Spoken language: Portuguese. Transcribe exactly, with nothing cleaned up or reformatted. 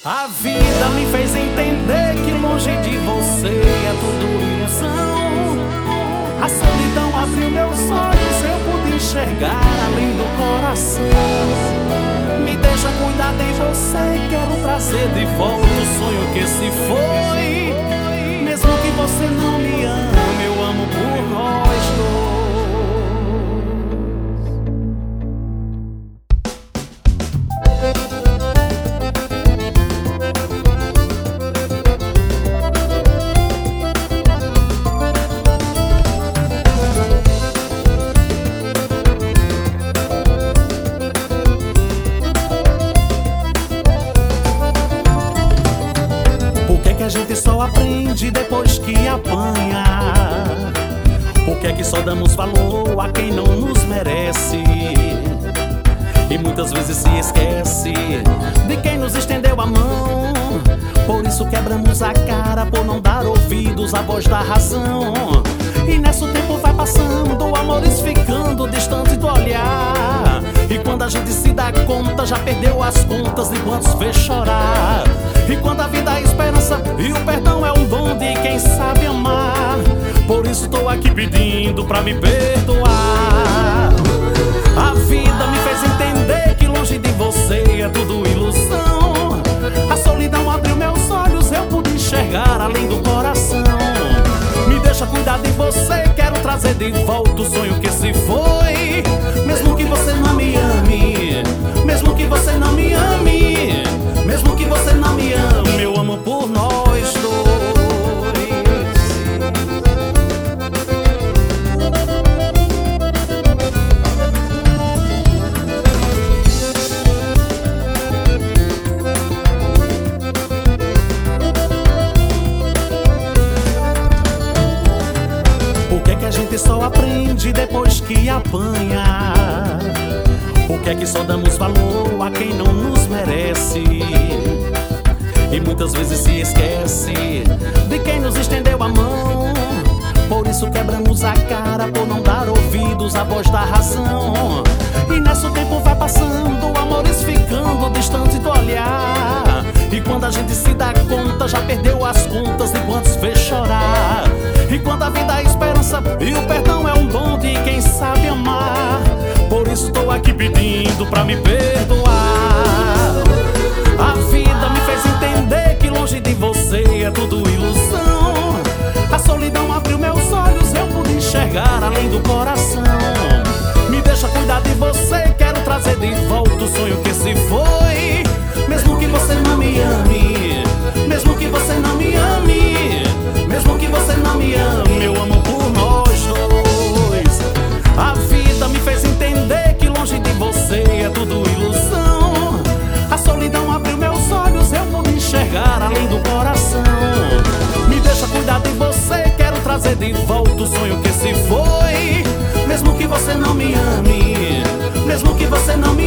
A vida me fez entender que longe de você é tudo ilusão. A solidão abriu meus olhos, eu pude enxergar além do coração. Me deixa cuidar de você, quero trazer de volta o sonho que se foi. Mesmo que você não me ame, eu amo por nós dois. A gente só aprende depois que apanha. Por que é que só damos valor a quem não nos merece? E muitas vezes se esquece de quem nos estendeu a mão. Por isso quebramos a cara, por não dar ouvidos à voz da razão. E nessa o tempo vai passando, amores ficando distante do olhar. E quando a gente se dá conta, já perdeu as contas de quantos fez chorar. E quando a vida é esperança e o perdão é um dom de quem sabe amar. Por isso tô aqui pedindo pra me perdoar. A vida me fez entender que longe de você é tudo ilusão. A solidão abriu meus olhos, eu pude enxergar além do coração. Me deixa cuidar de você, quero trazer de volta o sonho que se foi. Mesmo que você não me ame, mesmo que você não me ame, mesmo que você não me ame, eu amo por nós dois. Por que é que a gente só aprende depois que apanha? Por que é que só damos valor a quem não nos merece? E muitas vezes se esquece de quem nos estendeu a mão. Por isso quebramos a cara, por não dar ouvidos à voz da razão. E nessa o tempo vai passando, amores ficando distante do olhar. E quando a gente se dá conta, já perdeu as contas de quantos fez chorar. E quando a vida é esperança e o perdão é um dom de quem sabe amar. Por isso tô aqui pedindo pra me perdoar. A vida me fez entender que longe de você é tudo ilusão. A solidão abriu meus olhos, eu pude enxergar além do coração. Me deixa cuidar de você, quero trazer de volta o sonho que se foi. Mesmo que você não me ame, mesmo que você não me ame, mesmo que você não me ame, eu amo por nós dois. A vida me fez entender que longe de você é tudo ilusão. A solidão abriu meus olhos, eu pude enxergar além do coração. Me deixa cuidar de você, quero trazer de volta o sonho que se foi. Mesmo que você não me ame, mesmo que você não me